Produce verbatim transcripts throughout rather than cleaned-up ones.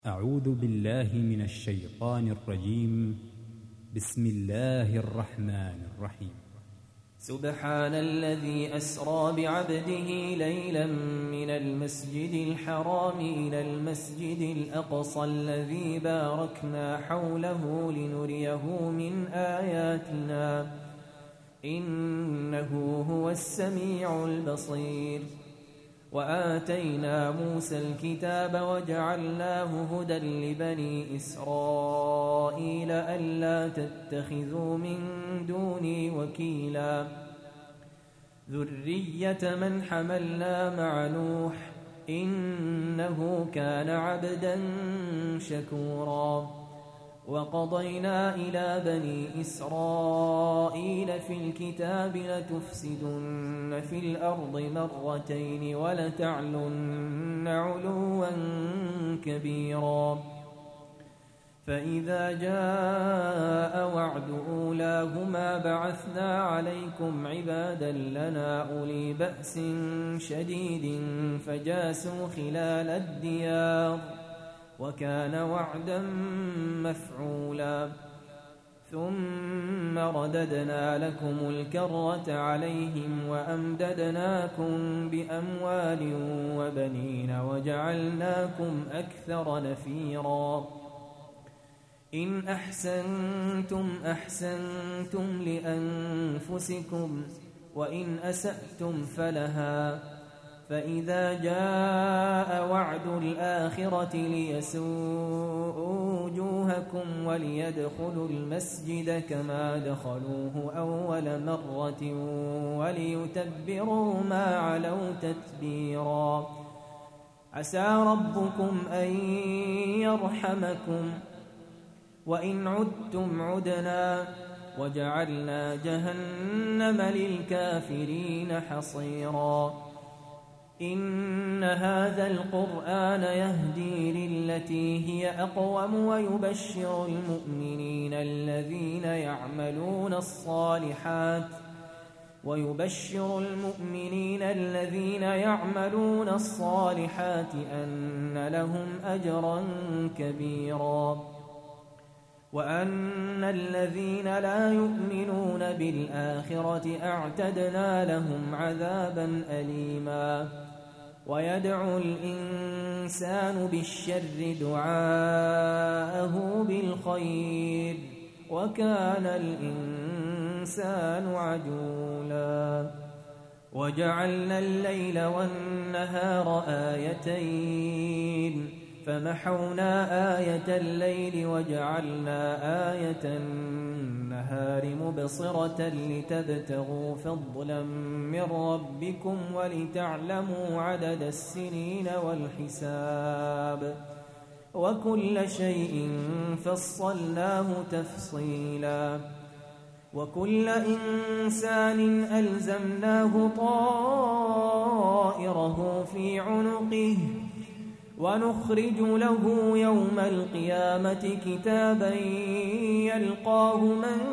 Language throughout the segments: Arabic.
أعوذ بالله من الشيطان الرجيم. بسم الله الرحمن الرحيم. سبحان الذي أسرى بعبده ليلا من المسجد الحرام إلى المسجد الأقصى الذي باركنا حوله لنريه من آياتنا إنه هو السميع البصير. وآتينا موسى الكتاب وجعلناه هدى لبني إسرائيل ألا تتخذوا من دوني وكيلا ذرية من حملنا مع نوح إنه كان عبدا شكورا. وقضينا إلى بني إسرائيل في الكتاب لتفسدن في الأرض مرتين ولتعلن علوا كبيرا. فإذا جاء وعد أولاهما بعثنا عليكم عبادا لنا أولي بأس شديد فجاسوا خلال الديار وكان وعدا مفعولا. ثم رددنا لكم الكرة عليهم وأمددناكم بأموال وبنين وجعلناكم أكثر نفيرا. إن أحسنتم أحسنتم لأنفسكم وإن أسأتم فلها. فإذا جاء وعد الآخرة ليسوءوا وجوهكم وليدخلوا المسجد كما دخلوه أول مرة وليتبروا ما علوا تتبيرا. عسى ربكم أن يرحمكم وإن عدتم عدنا وجعلنا جهنم للكافرين حصيرا. إن هذا القرآن يهدي للتي هي أقوم ويبشر المؤمنين الذين يعملون الصالحات ويبشر المؤمنين الذين يعملون الصالحات أن لهم أجرا كبيرا. وأن الذين لا يؤمنون بالآخرة أعتدنا لهم عذابا أليما. ويدعو الإنسان بالشر دعاءه بالخير وكان الإنسان عجولا. وجعلنا الليل والنهار آيتين فمحونا آية الليل وجعلنا آية النهار مبصرة لتبتغوا فضلا من ربكم ولتعلموا عدد السنين والحساب وكل شيء فصلناه تفصيلا. وكل إنسان ألزمناه طائره في عنقه ونخرج له يوم القيامة كتابا يلقاه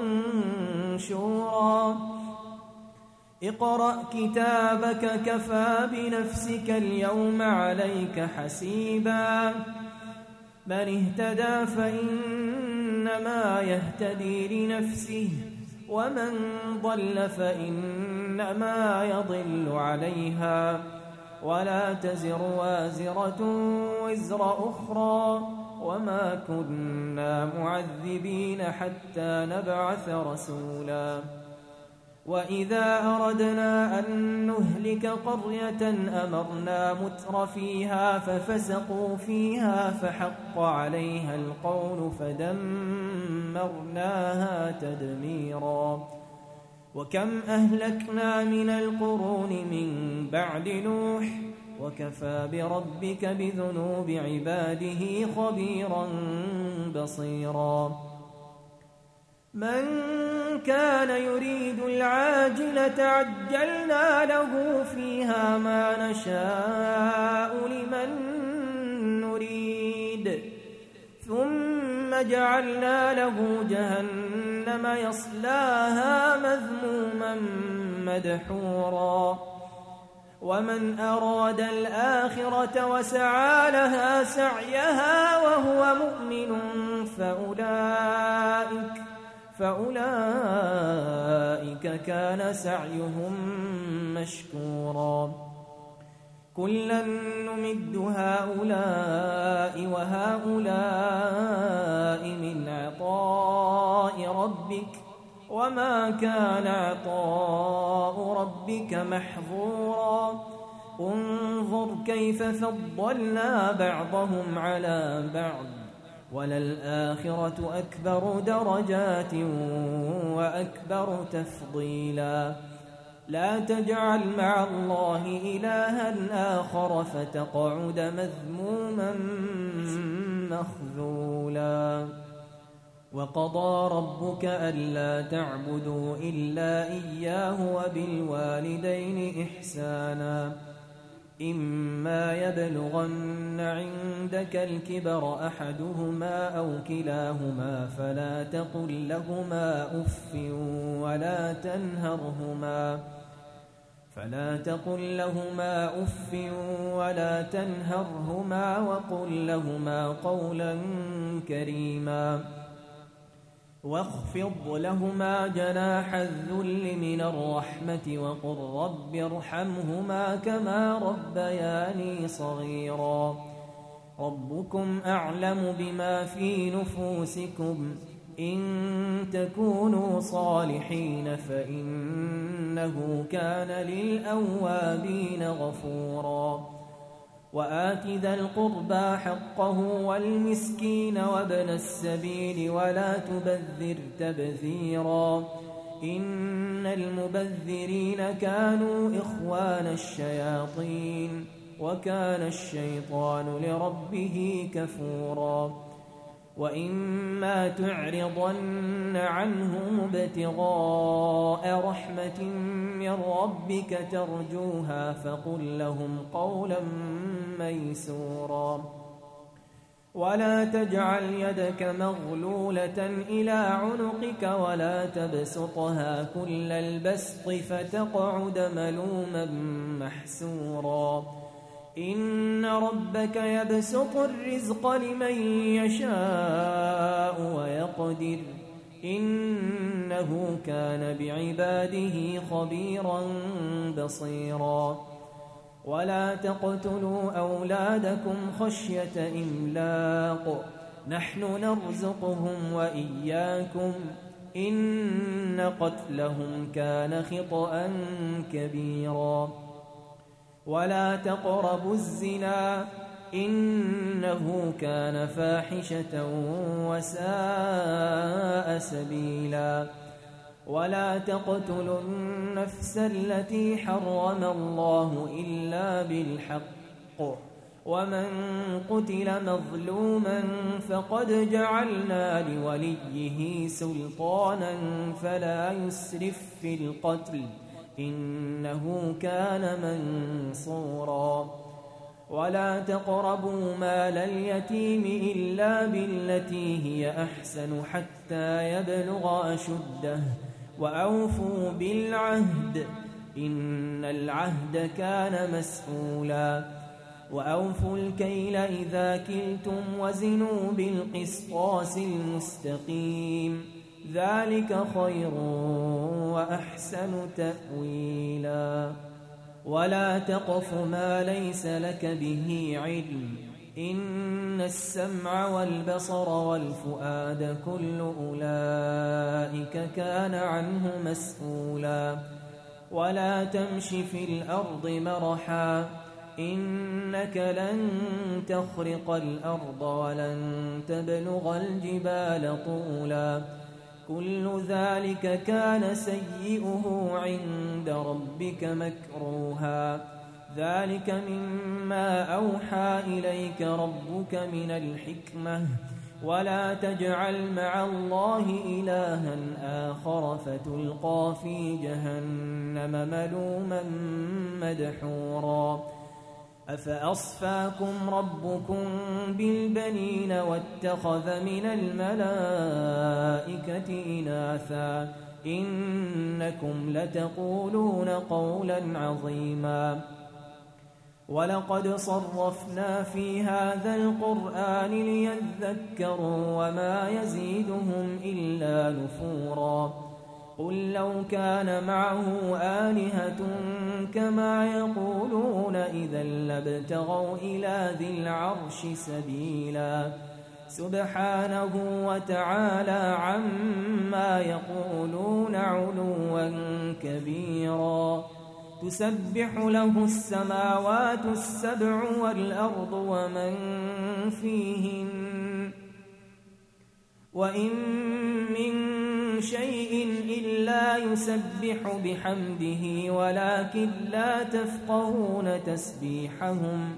منشورا. اقرأ كتابك كفى بنفسك اليوم عليك حسيبا. من اهتدى فإنما يهتدي لنفسه ومن ضل فإنما يضل عليها ولا تزر وازرة وزر أخرى وما كنا معذبين حتى نبعث رسولا. وإذا أردنا أن نهلك قرية أمرنا متر فيها ففسقوا فيها فحق عليها القول فدمرناها تدميرا. وكم أهلكنا من القرون من بعد نوح وكفى بربك بذنوب عباده خبيرا بصيرا. من كان يريد العاجلة عجلنا له فيها ما نشاء لمن نريد ثم جعلنا له جهنم يصلاها مذموما مدحورا. ومن أراد الآخرة وسعى لها سعيها وهو مؤمن فأولئك فأولئك كان سعيهم مشكورا كلا نمد هؤلاء وهؤلاء من عطاء ربك وما كان عطاء ربك محظورا انظر كيف فضلنا بعضهم على بعض وللآخرة أكبر درجات وأكبر تفضيلا لا تجعل مع الله إلها آخر فتقعد مذموما مخذولا وقضى ربك ألا تعبدوا إلا إياه وبالوالدين إحسانا إما يبلغن عندك الكبر أحدهما أو كلاهما فلا تقل لهما أف ولا تنهرهما فلا تقل لهما أف ولا تنهرهما وقل لهما قولا كريما واخفض لهما جناح الذل من الرحمة وقل رب ارحمهما كما ربياني صغيرا ربكم أعلم بما في نفوسكم إن تكونوا صالحين فإنه كان للأوابين غفورا وآت ذا القربى حقه والمسكين وابن السبيل ولا تبذر تبذيرا إن المبذرين كانوا إخوان الشياطين وكان الشيطان لربه كفورا وإما تعرضن عنهم ابتغاء رحمة من ربك ترجوها فقل لهم قولا ميسورا ولا تجعل يدك مغلولة إلى عنقك ولا تبسطها كل البسط فتقعد ملوما محسورا إن ربك يبسط الرزق لمن يشاء ويقدر إنه كان بعباده خبيرا بصيرا ولا تقتلوا أولادكم خشية إملاق نحن نرزقهم وإياكم إن قتلهم كان خطأ كبيرا ولا تقربوا الزنا إنه كان فاحشة وساء سبيلا ولا تقتلوا النفس التي حرم الله إلا بالحق ومن قتل مظلوما فقد جعلنا لوليه سلطانا فلا يسرف في القتل إنه كان منصورا ولا تقربوا مال اليتيم إلا بالتي هي أحسن حتى يبلغ أشده وأوفوا بالعهد إن العهد كان مسؤولا وأوفوا الكيل إذا كلتم وزنوا بالقسطاس المستقيم ذلك خير وأحسن تأويلا ولا تقف ما ليس لك به علم إن السمع والبصر والفؤاد كل أولئك كان عنه مسؤولا ولا تمش في الأرض مرحا إنك لن تخرق الأرض ولن تبلغ الجبال طولا كل ذلك كان سيئه عند ربك مكروها ذلك مما أوحى إليك ربك من الحكمة ولا تجعل مع الله إلها آخر فتلقى في جهنم ملوما مدحورا أفأصفاكم ربكم بالبنين واتخذ من الملائكة إناثا إنكم لتقولون قولا عظيما ولقد صرفنا في هذا القرآن ليذكروا وما يزيدهم إلا نفورا قل لو كان معه آلهة كما يقولون إذا لابتغوا إلى ذي العرش سبيلا سبحانه وتعالى عما يقولون علوا كبيرا تسبح له السماوات السبع والأرض ومن فيهن وإن من شيء إلا يسبح بحمده ولكن لا تفقهون تسبيحهم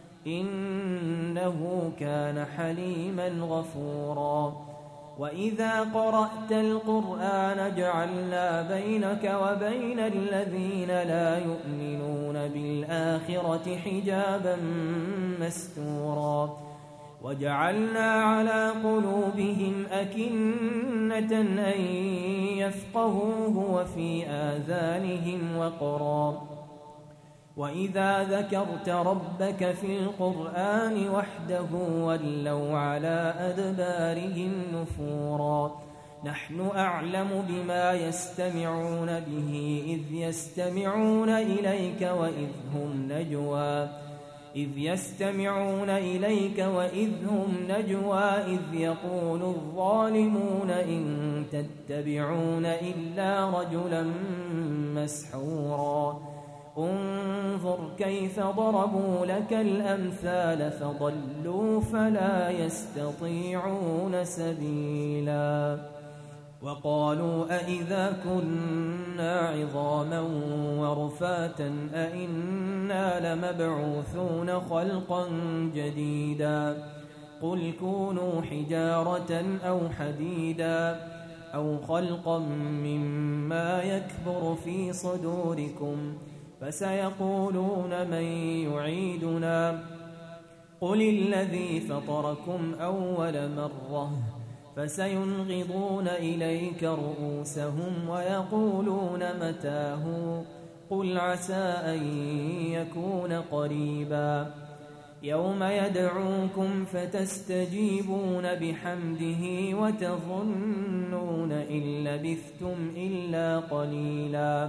إنه كان حليما غفورا وإذا قرأت القرآن جعلنا بينك وبين الذين لا يؤمنون بالآخرة حجابا مستورا وجعلنا على قلوبهم أكنة أن يفقهوه وفي آذانهم وقرا وإذا ذكرت ربك في القرآن وحده ولوا على أدبارهم نفورا نحن أعلم بما يستمعون به إذ يستمعون إليك وإذ هم نجوى إذ يستمعون إليك وإذ هم نجوى إذ يقول الظالمون إن تتبعون إلا رجلا مسحورا انظر كيف ضربوا لك الأمثال فضلوا فلا يستطيعون سبيلا وقالوا أئذا كنا عظاما ورفاتا أئنا لمبعوثون خلقا جديدا قل كونوا حجارة أو حديدا أو خلقا مما يكبر في صدوركم فسيقولون من يعيدنا قل الذي فطركم أول مرة فسينغضون إليك رؤوسهم ويقولون متاه قل عسى أن يكون قريبا يوم يدعوكم فتستجيبون بحمده وتظنون إن لبثتم إلا قليلا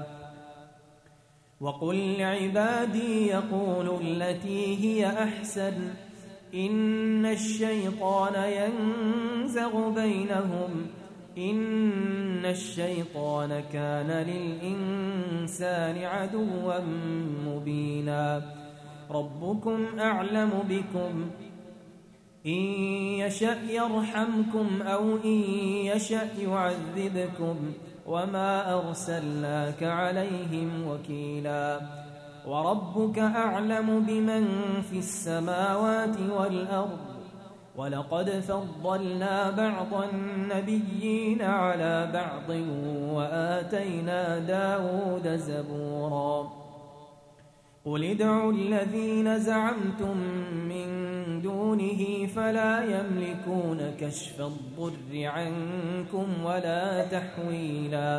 وقل لعبادي يقولوا التي هي أحسن إن الشيطان ينزغ بينهم إن الشيطان كان للإنسان عدوا مبينا ربكم أعلم بكم إن يشأ يرحمكم أو إن يشأ يعذبكم وما أرسلناك عليهم وكيلا وربك أعلم بمن في السماوات والأرض ولقد فضلنا بعض النبيين على بعض وآتينا داود زبورا قل ادعوا الذين زعمتم من دونه فلا يملكون كشف الضر عنكم ولا تحويلا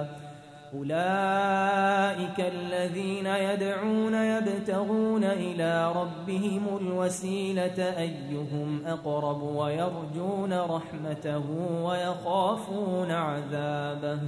أولئك الذين يدعون يبتغون إلى ربهم الوسيلة أيهم أقرب ويرجون رحمته ويخافون عذابه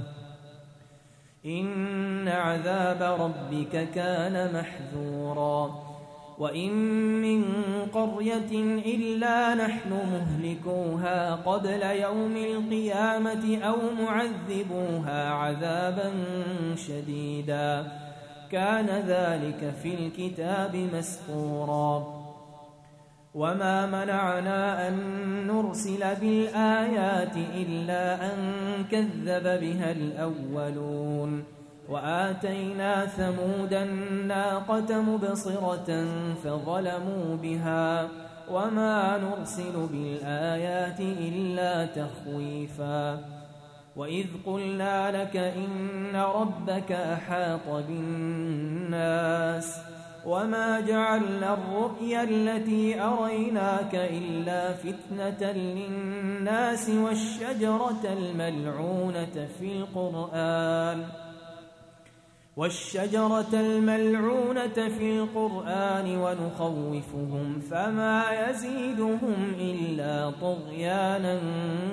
إن عذاب ربك كان محذورا وإن من قرية إلا نحن مهلكوها قبل يوم القيامة أو معذبوها عذابا شديدا كان ذلك في الكتاب مسطورا وما منعنا أن نرسل بالآيات إلا أن كذب بها الأولون وآتينا ثمود الناقة مبصرة فظلموا بها وما نرسل بالآيات إلا تخويفا وإذ قلنا لك إن ربك أحاط بالناس وما جعلنا الرؤيا التي أريناك إلا فتنة للناس والشجرة الملعونة في القرآن والشجرة الملعونة في القرآن ونخوفهم فما يزيدهم إلا طغيانا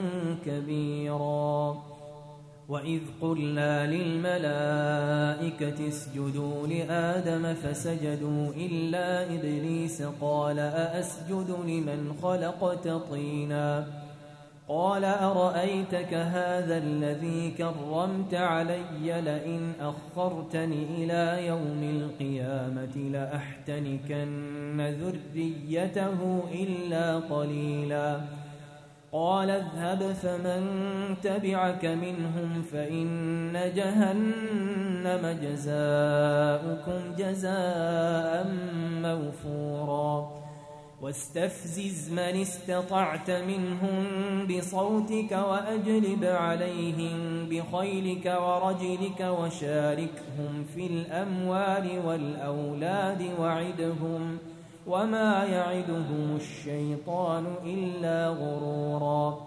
كبيرا. وإذ قلنا للملائكة اسجدوا لآدم فسجدوا إلا إبليس قال أأسجد لمن خلقت طينا قال أرأيتك هذا الذي كرمت علي لئن أخرتني إلى يوم القيامة لأحتنكن ذريته إلا قليلا. قال اذهب فمن تبعك منهم فإن جهنم جزاؤكم جزاء موفورا. واستفزز من استطعت منهم بصوتك وأجلب عليهم بخيلك ورجلك وشاركهم في الأموال والأولاد وعدهم وما يعدهم الشيطان إلا غرورا.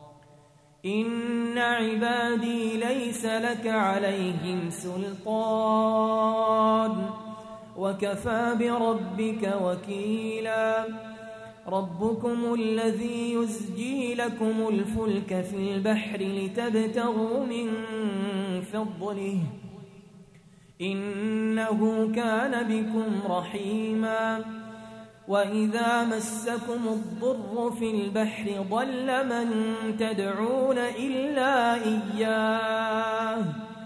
إن عبادي ليس لك عليهم سلطان وكفى بربك وكيلا. ربكم الذي يزجي لكم الفلك في البحر لتبتغوا من فضله إنه كان بكم رحيما. وإذا مسكم الضر في البحر ضل من تدعون إلا إياه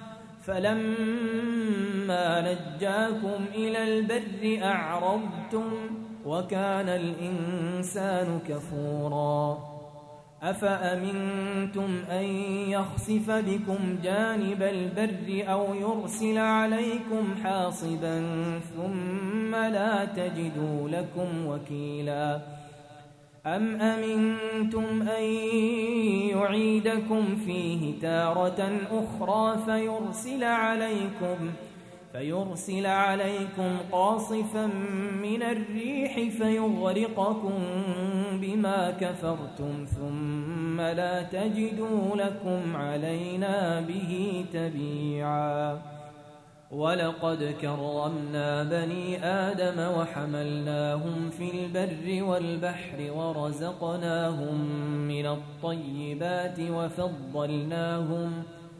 فلما نجاكم إلى البر أعرضتم وكان الإنسان كفورا. أفأمنتم أن يخسف بكم جانب البر أو يرسل عليكم حاصبا ثم لا تجدوا لكم وكيلا. أم أمنتم أن يعيدكم فيه تارة أخرى فيرسل عليكم فيرسل عليكم قاصفا من الريح فيغرقكم بما كفرتم ثم لا تجدوا لكم علينا به تبيعا. ولقد كرمنا بني آدم وحملناهم في البر والبحر ورزقناهم من الطيبات وفضلناهم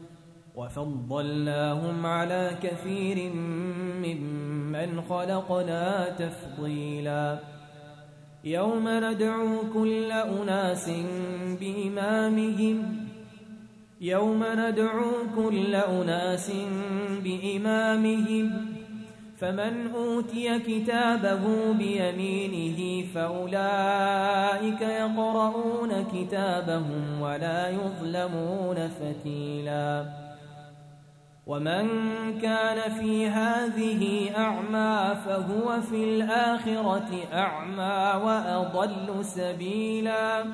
وفضلناهم على كثير ممن خلقنا تفضيلا. يوم ندعو كل أناس بإمامهم يوم ندعو كل أناس بإمامهم فمن أوتي كتابه بيمينه فأولئك يقرؤون كتابهم ولا يظلمون فتيلا. ومن كان في هذه أعمى فهو في الآخرة أعمى وأضل سبيلا.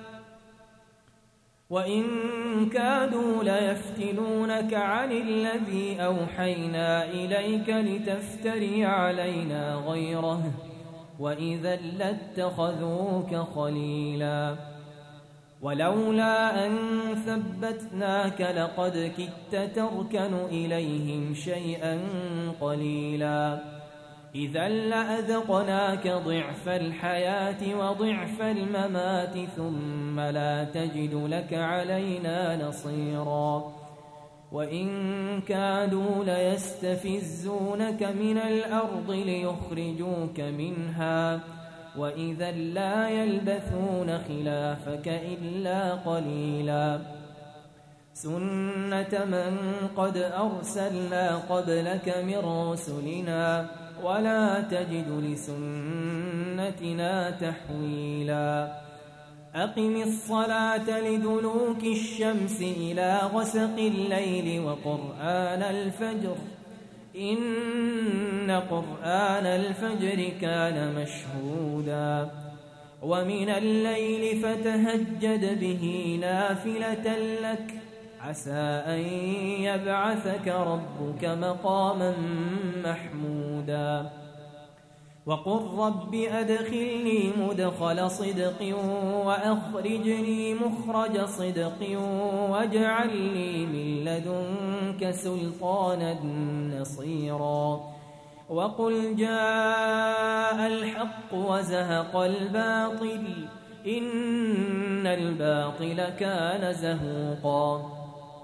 وإن كادوا ليفتنونك عن الذي أوحينا إليك لتفتري علينا غيره وإذا لاتخذوك خليلا. ولولا أن ثبتناك لقد كدت تركن إليهم شيئا قليلا. إذا لأذقناك ضعف الحياة وضعف الممات ثم لا تجد لك علينا نصيرا. وإن كادوا ليستفزونك من الأرض ليخرجوك منها وإذا لا يلبثون خلافك إلا قليلا. سنة من قد أرسلنا قبلك من رسلنا ولا تجد لسنتنا تحويلا. أقم الصلاة لدلوك الشمس إلى غسق الليل وقرآن الفجر إن قرآن الفجر كان مشهودا. ومن الليل فتهجد به نافلة لك عسى أن يبعثك ربك مقاما محمودا. وقل رب أدخلني مدخل صدق وأخرجني مخرج صدق واجعل لي من لدنك سلطانا نصيرا وقل جاء الحق وزهق الباطل إن الباطل كان زهوقا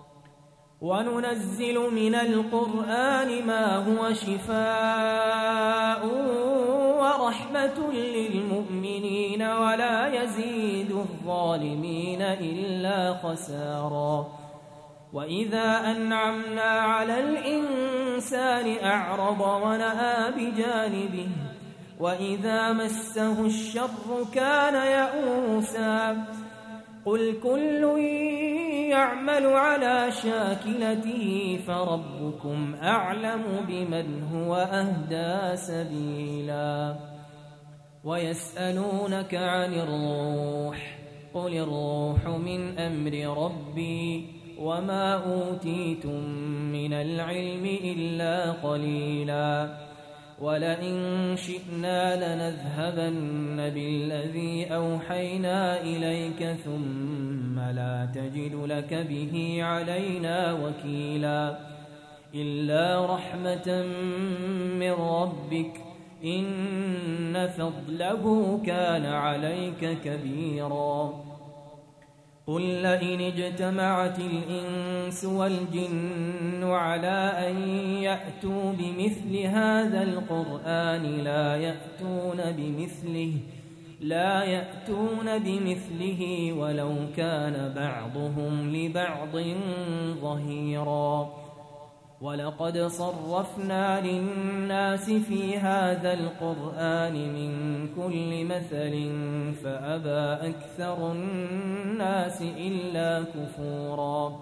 وننزل من القرآن ما هو شفاء ورحمة للمؤمنين ولا يزيد الظالمين إلا خسارا وإذا أنعمنا على الإنسان أعرض ونأى بجانبه وإذا مسه الشر كان يئوسا قل كل يعمل على شاكلته فربكم أعلم بمن هو أهدى سبيلا ويسألونك عن الروح قل الروح من أمر ربي وما أوتيتم من العلم إلا قليلا ولئن شئنا لنذهبن بالذي أوحينا إليك ثم لا تجد لك به علينا وكيلا إلا رحمة من ربك إن فضله كان عليك كبيرا قل لئن اجتمعت الإنس والجن على أن يأتوا بمثل هذا القرآن لا يأتون بمثله لا يأتون بمثله ولو كان بعضهم لبعض ظهيرا ولقد صرفنا للناس في هذا القرآن من كل مثل فأبى أكثر الناس إلا كفورا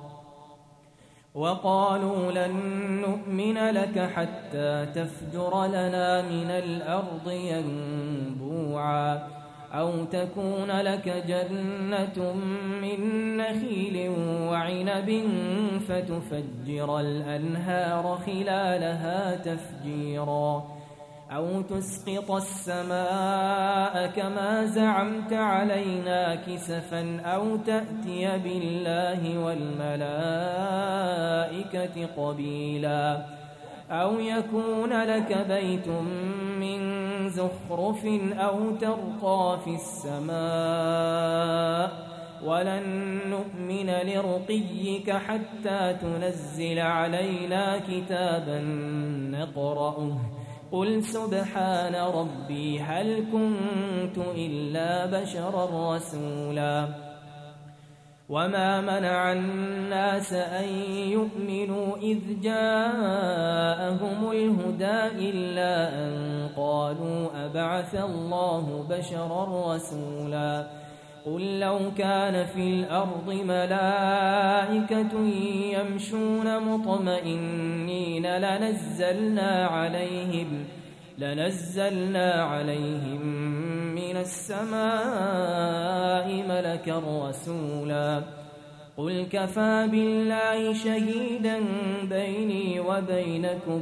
وقالوا لن نؤمن لك حتى تفجر لنا من الأرض ينبوعا أو تكون لك جنة من نخيل وعنب فتفجر الأنهار خلالها تفجيرا أو تسقط السماء كما زعمت علينا كسفا أو تأتي بالله والملائكة قبيلا أو يكون لك بيت من زخرف أو ترقى في السماء ولن نؤمن لرقيك حتى تنزل علينا كتابا نقرأه قل سبحان ربي هل كنت إلا بشرا رسولا وما منع الناس أن يؤمنوا إذ جاءهم الهدى إلا أن قالوا أبعث الله بشرا رسولا قل لو كان في الأرض ملائكة يمشون مطمئنين لنزلنا عليهم لنزلنا عليهم من السماء ملكا رسولا قل كفى بالله شهيدا بيني وبينكم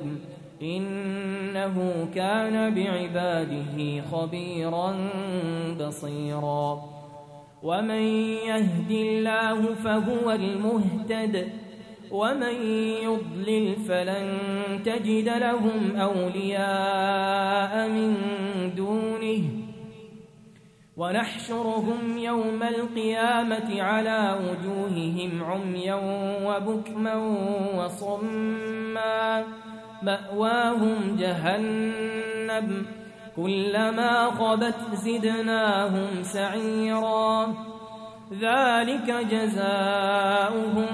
إنه كان بعباده خبيرا بصيرا ومن يهد الله فهو المهتد ومن يضلل فلن تجد لهم أولياء من دونه ونحشرهم يوم القيامة على وجوههم عميا وبكما وصما مأواهم جهنم كلما خبت زدناهم سعيرا ذلك جزاؤهم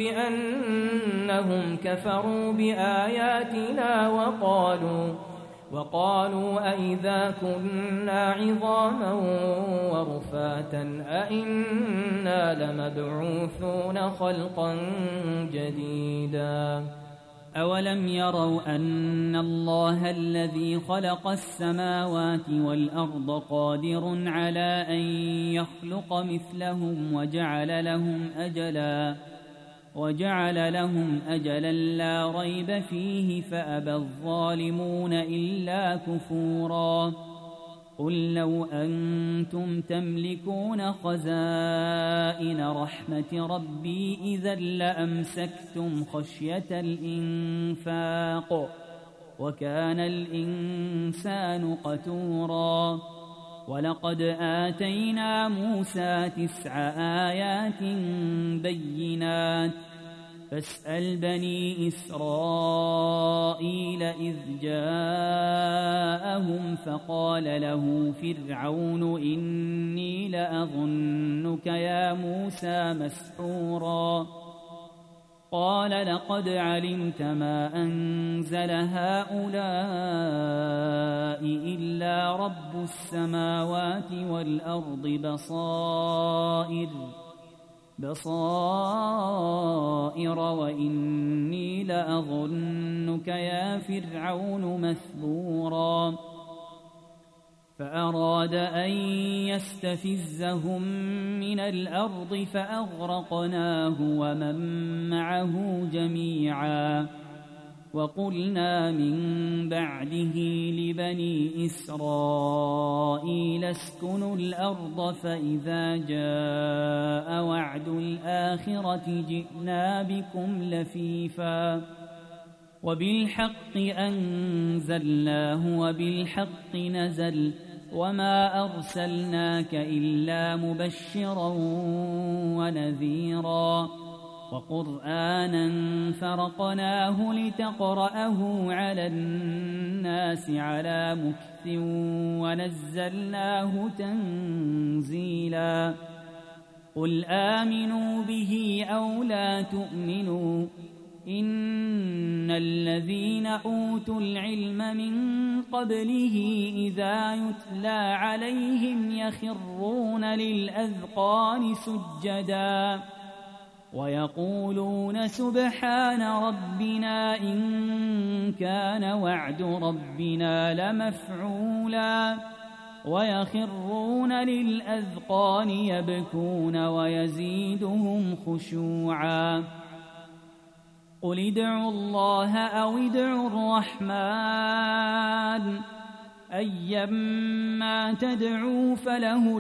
بأنهم كفروا بآياتنا وقالوا وقالوا أئذا كنا عظاما ورفاتا أئنا لمبعوثون خلقا جديدا أولم يروا أن الله الذي خلق السماوات والأرض قادر على أن يخلق مثلهم وجعل لهم أجلا وجعل لهم أجلا لا ريب فيه فأبى الظالمون إلا كفورا قل لو أنتم تملكون خزائن رحمة ربي إذا لأمسكتم خشية الإنفاق وكان الإنسان قتورا ولقد آتينا موسى تسع آيات بينات فاسأل بني إسرائيل إذ جاءهم فقال له فرعون إني لأظنك يا موسى مسحورا قال لقد علمت ما أنزل هؤلاء إلا رب السماوات والأرض بصائر بصائر وإني لأظنك يا فرعون مثبورا فأراد أن يستفزهم من الأرض فأغرقناه ومن معه جميعا وقلنا من بعده لبني إسرائيل اسكنوا الأرض فإذا جاء وعد الآخرة جئنا بكم لفيفا وبالحق أنزلناه وبالحق نزل وما أرسلناك إلا مبشرا ونذيرا وقرآنا فرقناه لتقرأه على الناس على مكث ونزلناه تنزيلا قل آمنوا به أو لا تؤمنوا إن الذين أوتوا العلم من قبله إذا يتلى عليهم يخرون للأذقان سجدا ويقولون سبحان ربنا إن كان وعد ربنا لمفعولا ويخرون للأذقان يبكون ويزيدهم خشوعا قل ادعوا الله أو ادعوا الرحمن أيما تدعوا فله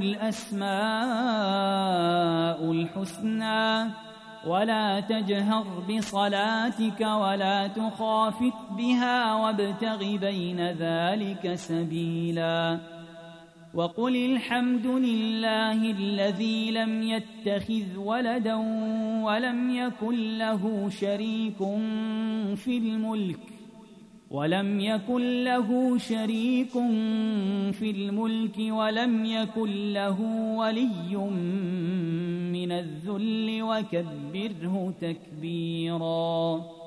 الأسماء الحسنى ولا تجهر بصلاتك ولا تخافت بها وابتغ بين ذلك سبيلا وقل الحمد لله الذي لم يتخذ ولدا ولم يكن له شريك في الملك ولم يكن له شريك في الملك ولم يكن له ولي من الذل وكبره تكبيرا.